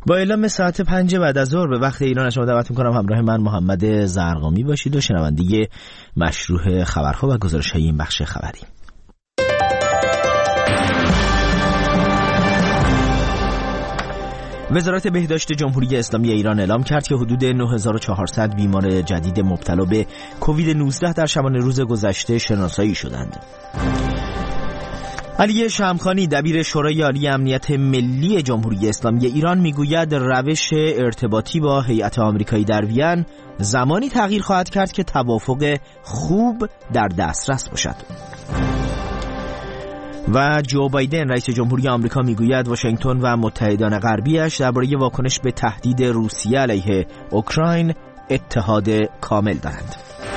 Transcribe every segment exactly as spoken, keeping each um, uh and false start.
با اعلام ساعت پنج بعد از ظهر به وقت ایران شما دعوت می‌کنم همراه من محمد زرقامی باشید و شنونده مشروح خبرها و گزارش‌های این بخش خبری. وزارت بهداشت جمهوری اسلامی ایران اعلام کرد که حدود نه هزار و چهارصد بیمار جدید مبتلا به کووید نوزده در شبانه روز گذشته شناسایی شدند. علی شمخانی دبیر شورای عالی امنیت ملی جمهوری اسلامی ایران میگوید روش ارتباطی با هیئت آمریکایی در وین زمانی تغییر خواهد کرد که توافق خوب در دسترس باشد. و جو بایدن رئیس جمهوری آمریکا میگوید واشنگتن و متحدان غربیش درباره واکنش به تهدید روسیه علیه اوکراین اتحاد کامل دارند.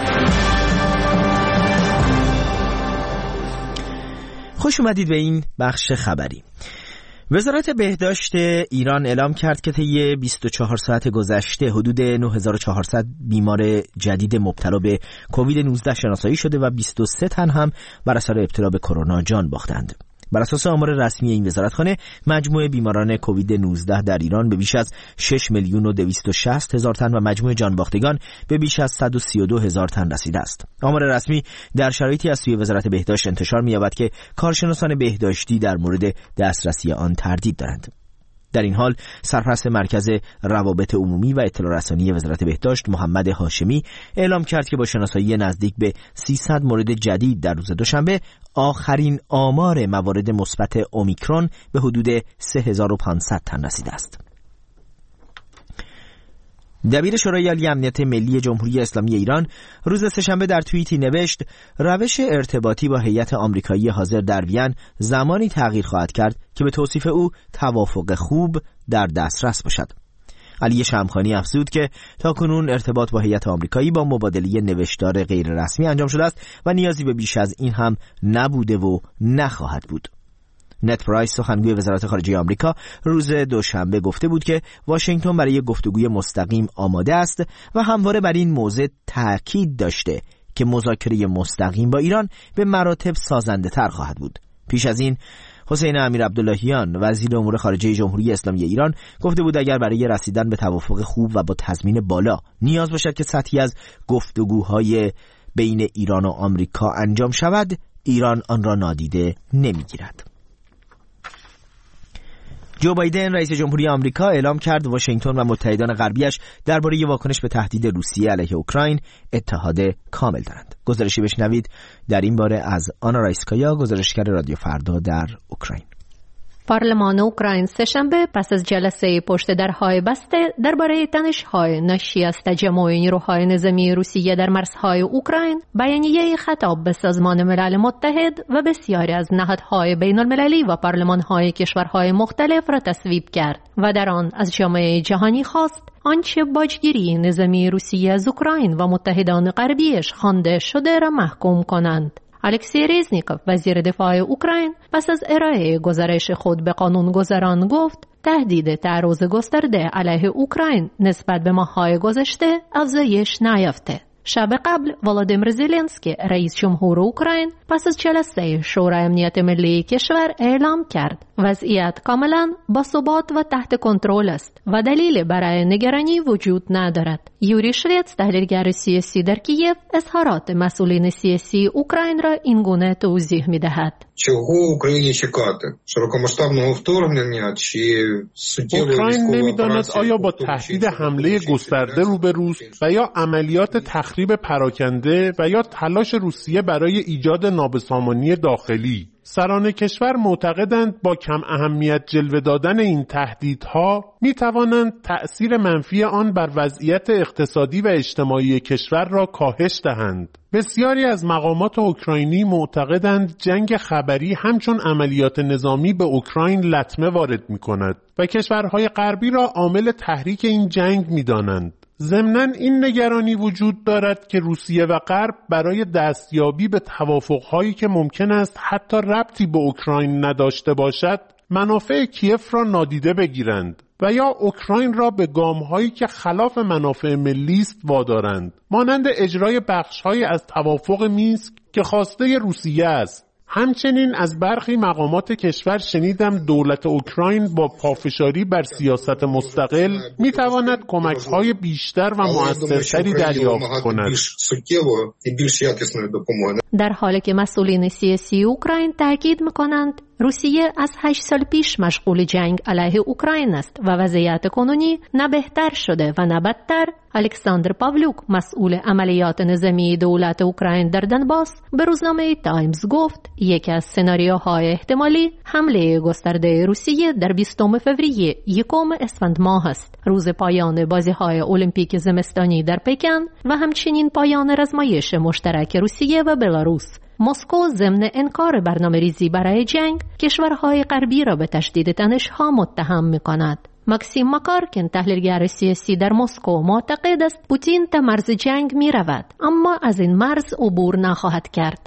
خوش اومدید به این بخش خبری. وزارت بهداشت ایران اعلام کرد که طی بیست و چهار ساعت گذشته حدود نه هزار و چهارصد بیمار جدید مبتلا به کووید نوزده شناسایی شده و بیست و سه تن هم بر اثر ابتلا به کرونا جان باختند. بر اساس آمار رسمی این وزارتخانه مجموع بیماران کووید نوزده در ایران به بیش از شش میلیون و دویست و شصت هزار تن و مجموع جان باختگان به بیش از صد و سی و دو هزار تن رسیده است. آمار رسمی در شرایطی از سوی وزارت بهداشت انتشار می‌یابد که کارشناسان بهداشتی در مورد دسترسی آن تردید دارند. در این حال سرپرست مرکز روابط عمومی و اطلاع رسانی وزارت بهداشت محمد هاشمی اعلام کرد که با شناسایی نزدیک به سیصد مورد جدید در روز دوشنبه آخرین آمار موارد مثبت اومیکرون به حدود سه هزار و پانصد تن رسیده است. دبیر شورای عالی امنیت ملی جمهوری اسلامی ایران روز سه‌شنبه در توییتی نوشت روش ارتباطی با هیئت آمریکایی حاضر در وین زمانی تغییر خواهد کرد که به توصیف او توافق خوب در دسترس باشد. علی شمخانی افزود که تاکنون ارتباط با هیئت آمریکایی با مبادله نوشتار غیر رسمی انجام شده است و نیازی به بیش از این هم نبوده و نخواهد بود. نت پرایس سخنگوی وزارت خارجه آمریکا روز دوشنبه گفته بود که واشنگتن برای گفتگوی مستقیم آماده است و همواره بر این موضوع تاکید داشته که مذاکره مستقیم با ایران به مراتب سازنده تر خواهد بود. پیش از این حسین امیرعبداللهیان وزیر امور خارجه جمهوری اسلامی ایران گفته بود اگر برای رسیدن به توافق خوب و با تضمین بالا نیاز باشد که سطحی از گفتگوهای بین ایران و آمریکا انجام شود، ایران آن را نادیده نمیگیرد. جو بایدن رئیس جمهوری آمریکا اعلام کرد واشنگتن و متحدان غربیش درباره واکنش به تهدید روسیه علیه اوکراین اتحاد کامل دارند. گزارشی بشنوید در این باره از آنا رایسکایا، گزارشگر رادیو فردا در اوکراین. پارلمان اوکراین سه‌شنبه پس از جلسه پشت درهای بسته درباره تنش‌های ناشی از تجمع نیروهای نظامی روسیه در مرزهای اوکراین بیانیه خطاب به سازمان ملل متحد و بسیاری از نهادهای بین‌المللی و پارلمان‌های کشورهای مختلف را تصویب کرد و در آن از جامعه جهانی خواست آنچه باجگیری نظامی روسیه از اوکراین و متحدان غربیش خوانده شده را محکوم کنند. الکسی ریزنیکوف وزیر دفاع اوکراین پس از ارائه گزارش خود به قانونگذاران گفت تهدید تعرض گسترده علیه اوکراین نسبت به ماه‌های گذشته افزایش نیافته. شب قبل ولادیمیر زلنسکی رئیس جمهور اوکراین پس از جلسه شورای امنیت ملی کشور اعلام کرد وضعیت کاملا باثبات و تحت کنترل است و دلیل برای نگرانی وجود ندارد. یوری شویتس تحلیلگر سیاسی در کیف اظهارات مسئولین سیاسی اوکراین را اینگونه توضیح می‌دهد. چого Україні чекати? Широкомасштабного вторгнення чи суттєвої اوکراین نمی‌داند آیا با تهدید حمله گسترده روبروست و یا عملیات تخریب پراکنده و یا تلاش روسیه برای ایجاد نابسامانی داخلی. سران کشور معتقدند با کم اهمیت جلوه دادن این تهدیدها می توانند تأثیر منفی آن بر وضعیت اقتصادی و اجتماعی کشور را کاهش دهند. بسیاری از مقامات اوکراینی معتقدند جنگ خبری همچون عملیات نظامی به اوکراین لطمه وارد می کند و کشورهای غربی را عامل تحریک این جنگ می دانند. ضمناً این نگرانی وجود دارد که روسیه و غرب برای دستیابی به توافق‌هایی که ممکن است حتی ربطی به اوکراین نداشته باشد، منافع کیف را نادیده بگیرند و یا اوکراین را به گام‌هایی که خلاف منافع ملی است وادارند، مانند اجرای بخش‌هایی از توافق مینسک که خواسته روسیه است. همچنین از برخی مقامات کشور شنیدم دولت اوکراین با پافشاری بر سیاست مستقل میتواند کمک‌های بیشتر و مؤثرتری دریافت کند. در حالی که مسئولین سیاسی اوکراین تاکید می‌کنند روسیه از هشت سال پیش مشغول جنگ علیه اوکراین است و وضعیت کنونی نه بهتر شده و نه بدتر، الکساندر پاولوک مسئول عملیات نظامی دولت اوکراین در دنباس به روزنامه تایمز گفت یکی از سناریوهای احتمالی حمله گسترده روسیه در بیستم فوریه یکم اسفند ماه است، روز پایان بازی‌های المپیک زمستانی در پکن و همچنین پایان رزمایش مشترک روسیه و بلاروس. مسکو ضمن انکار برنامه‌ریزی برای جنگ کشورهای غربی را به تشدید تنش‌ها متهم می‌کند. ماکسیم مکارکین تحلیلگر سیاسی در مسکو معتقد است پوتین تا مرز جنگ می‌رود اما از این مرز عبور نخواهد کرد.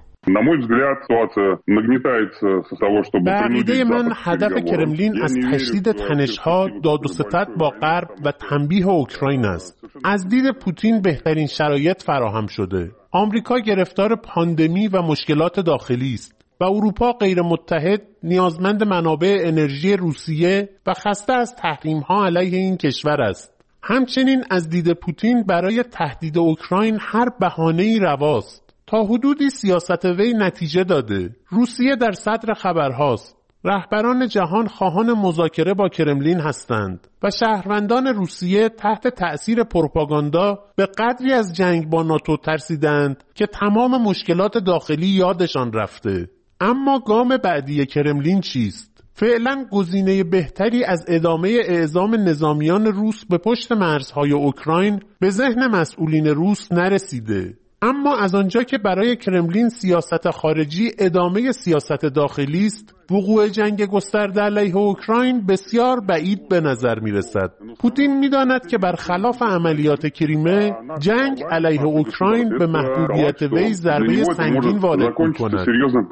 به عقیده من هدف کرملین از تشدید تنش‌ها، داد و ستد با غرب و تنبیه اوکراین است. از دید پوتین بهترین شرایط فراهم شده. آمریکا گرفتار پاندمی و مشکلات داخلی است و اروپا غیر متحد، نیازمند منابع انرژی روسیه و خسته از تحریم‌ها علیه این کشور است. همچنین از دید پوتین برای تهدید اوکراین هر بهانه‌ای رواست. تا حدودی سیاست وی نتیجه داده. روسیه در صدر خبرهاست. رهبران جهان خواهان مذاکره با کرملین هستند و شهروندان روسیه تحت تأثیر پروپاگاندا به قدری از جنگ با ناتو ترسیدند که تمام مشکلات داخلی یادشان رفته. اما گام بعدی کرملین چیست؟ فعلا گزینه بهتری از ادامه اعزام نظامیان روس به پشت مرزهای اوکراین به ذهن مسئولین روس نرسیده. اما از آنجا که برای کرملین سیاست خارجی ادامه سیاست داخلی است، وقوع جنگ گسترده علیه اوکراین بسیار بعید به نظر می رسد. پوتین می داند که برخلاف عملیات کریمه، جنگ علیه اوکراین به محبوبیت وی ضربه سنگین وارد می کند.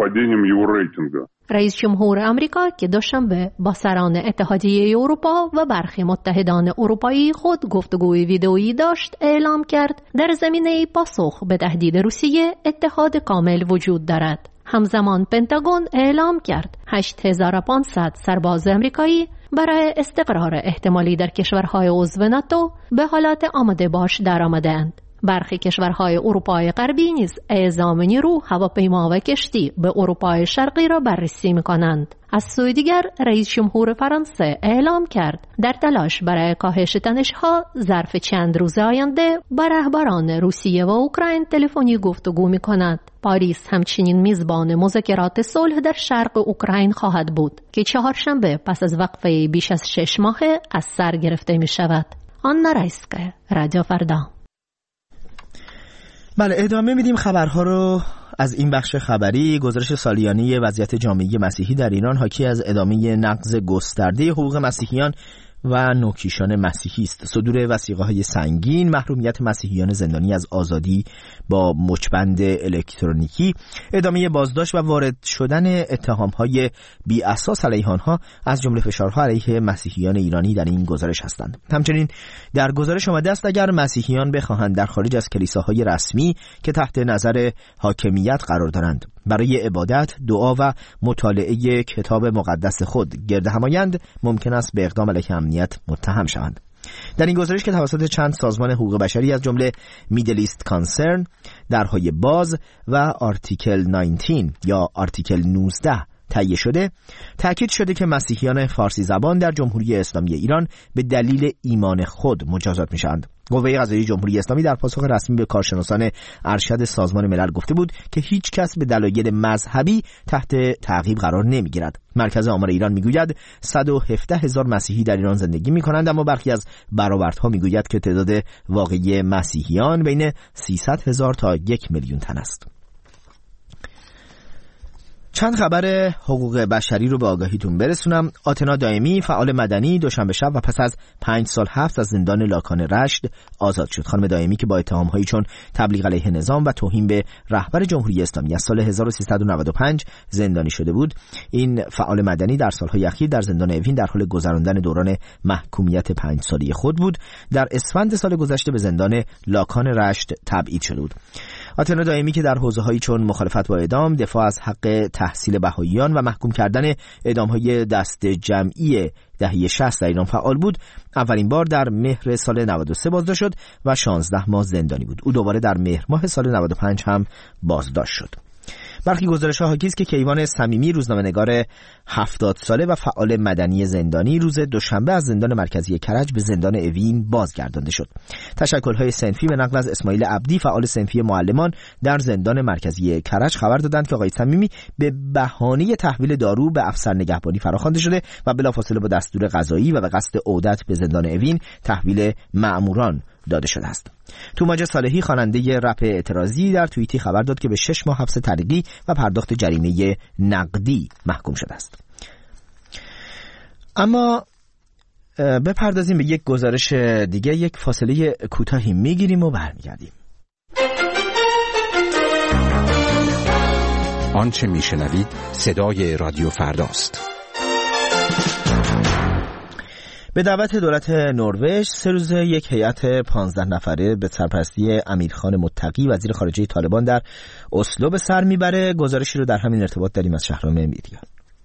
رئیس جمهور آمریکا که دوشنبه با سران اتحادیه اروپا و برخی متحدان اروپایی خود گفتگوی ویدئویی داشت، اعلام کرد در زمینه پاسخ به تهدید روسیه اتحاد کامل وجود دارد. همزمان پنتاگون اعلام کرد هشت هزار و پانصد سرباز آمریکایی برای استقرار احتمالی در کشورهای عضو ناتو به حالت آماده باش درآمدند. برخی کشورهای اروپای غربی نیز اعزام نیرو، هواپیما و کشتی به اروپای شرقی را بررسی می‌کنند. از سوی دیگر رئیس جمهور فرانسه اعلام کرد در تلاش برای کاهش تنش‌ها ظرف چند روز آینده با رهبران روسیه و اوکراین تلفنی گفتگو می‌کند. پاریس همچنین میزبان مذاکرات صلح در شرق اوکراین خواهد بود که چهارشنبه پس از وقفه بیش از شش ماهه از سر گرفته می‌شود. آنا رایسکا، رادیو فردا. بله، ادامه میدیم خبرها رو از این بخش خبری. گزارش سالیانه وضعیت جامعه مسیحی در ایران حاکی از ادامه نقض گسترده حقوق مسیحیان و نوکیشان مسیحی است. صدور وثیقه‌های سنگین، محرومیت مسیحیان زندانی از آزادی با مچبند الکترونیکی، ادامه بازداشت و وارد شدن اتهام‌های بی اساس علیه آنها از جمله فشارها علیه مسیحیان ایرانی در این گزارش هستند. همچنین در گزارش آمده است اگر مسیحیان بخواهند در خارج از کلیساهای رسمی که تحت نظر حاکمیت قرار دارند برای عبادت، دعا و مطالعه کتاب مقدس خود گرد هم آیند، ممکن است به اقدام علیه امنیت متهم شوند. در این گزارش که توسط چند سازمان حقوق بشری از جمله میدل ایست کانسرن، درهای باز و آرتیکل نوزده یا آرتیکل نوزده تهیه شده، تأکید شده که مسیحیان فارسی زبان در جمهوری اسلامی ایران به دلیل ایمان خود مجازات میشوند. قوه قضاییه جمهوری اسلامی در پاسخ رسمی به کارشناسان ارشد سازمان ملل گفته بود که هیچ کس به دلایل مذهبی تحت تعقیب قرار نمیگیرد. مرکز آمار ایران میگوید صد و هفده هزار مسیحی در ایران زندگی میکنند، اما برخی از برآوردها میگوید که تعداد واقعی مسیحیان بین سیصد هزار تا یک میلیون تن است. چند خبر حقوق بشری رو به آگاهیتون برسونم. آتنا دائمی، فعال مدنی، دوشنبه شب و پس از پنج سال حبس از زندان لاکان رشت آزاد شد. خانم دائمی که با اتهام‌هایی چون تبلیغ علیه نظام و توهین به رهبر جمهوری اسلامی از سال هزار و سیصد و نود و پنج زندانی شده بود. این فعال مدنی در سالهای اخیر در زندان اوین در حال گذراندن دوران محکومیت پنج ساله خود بود. در اسفند سال گذشته به زندان لاکان رشت تبعید شده بود. آتنا دائمی که در حوزه‌هایی چون مخالفت با اعدام، دفاع از حق تحصیل بهائیان و محکوم کردن اعدام‌های دست جمعی دهه شصت در ایران فعال بود، اولین بار در مهر سال نود و سه بازداشت شد و شانزده ماه زندانی بود. او دوباره در مهر ماه سال نود و پنج هم بازداشت شد. برخی گزارش‌ها حاکی است که کیوان صمیمی، روزنامه‌نگار هفتاد ساله و فعال مدنی زندانی، روز دوشنبه از زندان مرکزی کرج به زندان اوین بازگردانده شد. تشکل‌های صنفی به نقل از اسماعیل عبدی، فعال صنفی معلمان در زندان مرکزی کرج، خبر دادند که آقای صمیمی به بهانه تحویل دارو به افسر نگهبانی فراخوانده شده و بلافاصله با دستور قضایی و به قصد عودت به زندان اوین تحویل مأموران داده شده است. توماج صالحی، خواننده رپ اعتراضی، در توییتی خبر داد که به شش ماه حبس تعلیقی و پرداخت جریمه نقدی محکوم شده است. اما بپردازیم به یک گزارش دیگه. یک فاصله کوتاهی میگیریم و برمیگردیم. آنچه میشنوید صدای رادیو فرداست. به دعوت دولت نروژ سه روز یک هیئت پانزده نفره به سرپرستی امیرخان متقی، وزیر خارجه طالبان، در اسلو به سر میبره. گزارشی رو در همین ارتباط داریم از شهرام میدیا.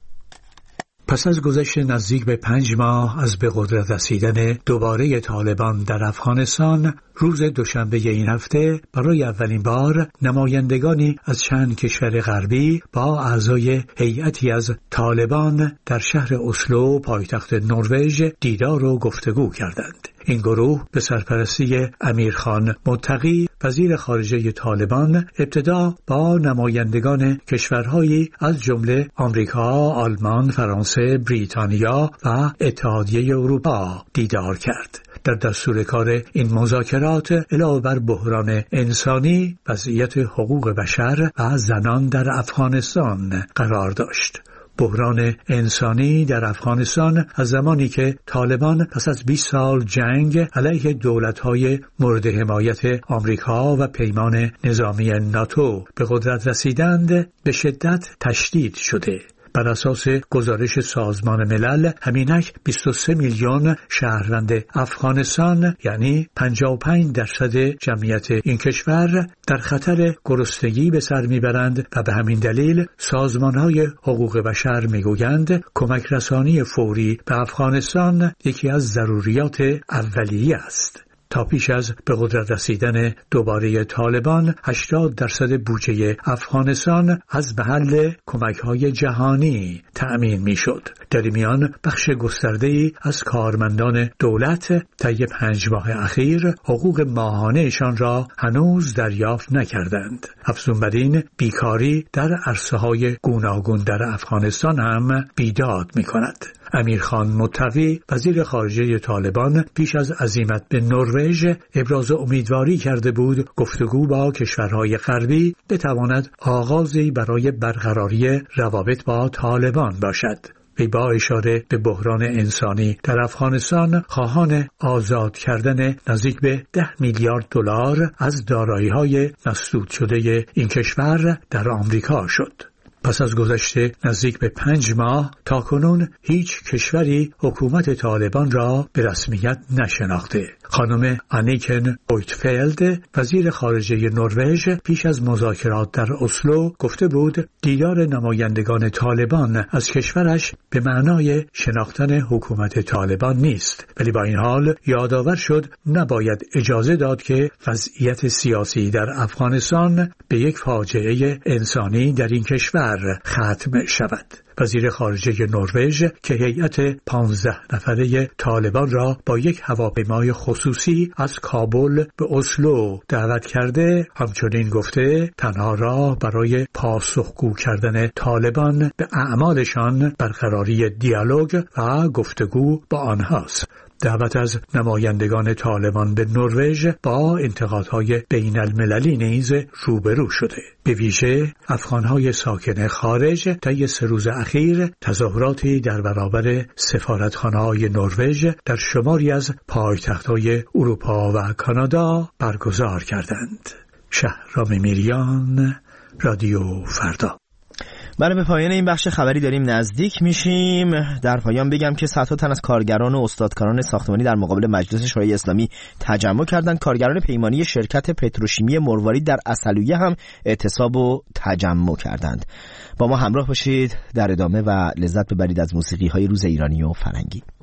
پس از گذشت نزدیک به پنج ماه از به قدرت رسیدن دوباره طالبان در افغانستان، روز دوشنبه این هفته برای اولین بار نمایندگانی از چند کشور غربی با اعضای هیئتی از طالبان در شهر اسلو، پایتخت نروژ، دیدار و گفتگو کردند. این گروه به سرپرستی امیرخان متقی، وزیر خارجه طالبان، ابتدا با نمایندگان کشورهایی از جمله آمریکا، آلمان، فرانسه، بریتانیا و اتحادیه اروپا دیدار کرد. در دستور کار این مذاکرات علاوه بر بحران انسانی، وضعیت حقوق بشر و زنان در افغانستان قرار داشت. بحران انسانی در افغانستان از زمانی که طالبان پس از بیست سال جنگ علیه دولت‌های مورد حمایت آمریکا و پیمان نظامی ناتو به قدرت رسیدند به شدت تشدید شده. بر اساس گزارش سازمان ملل، همینک بیست و سه میلیون شهروند افغانستان، یعنی پنجاه و پنج درصد جمعیت این کشور، در خطر گرسنگی به سر میبرند و به همین دلیل سازمانهای حقوق بشر میگویند کمک رسانی فوری به افغانستان یکی از ضروریات اولیه است. تا پیش از به قدرت رسیدن دوباره طالبان، هشتاد درصد بودجه افغانستان از محل کمک‌های جهانی تأمین می‌شد. در میان بخش گسترده‌ای از کارمندان دولت طی پنج ماه اخیر حقوق ماهانه‌شان را هنوز دریافت نکردند. افزون بر این، بیکاری در عرصه‌های گوناگون در افغانستان هم بیداد می‌کند. امیرخان متقی، وزیر خارجه طالبان، پیش از عزیمت به نروژ ابراز امیدواری کرده بود گفتگو با کشورهای غربی بتواند آغازی برای برقراری روابط با طالبان باشد. وی با اشاره به بحران انسانی در افغانستان خواهان آزاد کردن نزدیک به ده میلیارد دلار از دارایی‌های مسدود شده این کشور در آمریکا شد. پس از گذشته نزدیک به پنج ماه تاکنون هیچ کشوری حکومت طالبان را به رسمیت نشناخته. خانم انیکن اویتفلد، وزیر خارجه نروژ، پیش از مذاکرات در اسلو گفته بود دیدار نمایندگان طالبان از کشورش به معنای شناختن حکومت طالبان نیست، ولی با این حال یادآور شد نباید اجازه داد که وضعیت سیاسی در افغانستان به یک فاجعه انسانی در این کشور ختم شود. وزیر خارجه نروژ که هیئت پانزده نفره طالبان را با یک هواپیمای خصوصی از کابل به اسلو دعوت کرده، همچنین گفته تنها راه برای پاسخگو کردن طالبان به اعمالشان برقراری دیالوگ و گفتگو با آنهاست. دعوت از نمایندگان طالبان به نروژ با انتقادهای بین المللی نیز روبرو شده. به ویژه افغانهای ساکن خارج طی سه روز اخیر تظاهراتی در برابر سفارتخانه‌های نروژ در شماری از پایتخت‌های اروپا و کانادا برگزار کردند. شهرام میریان، رادیو فردا. بله، به پایان این بخش خبری داریم نزدیک میشیم. در پایان بگم که صدها تن از کارگران و استادکاران ساختمانی در مقابل مجلس شورای اسلامی تجمع کردند. کارگران پیمانی شرکت پتروشیمی مروارید در عسلویه هم اعتصاب و تجمع کردند. با ما همراه باشید در ادامه و لذت ببرید از موسیقی های روز ایرانی و فرنگی.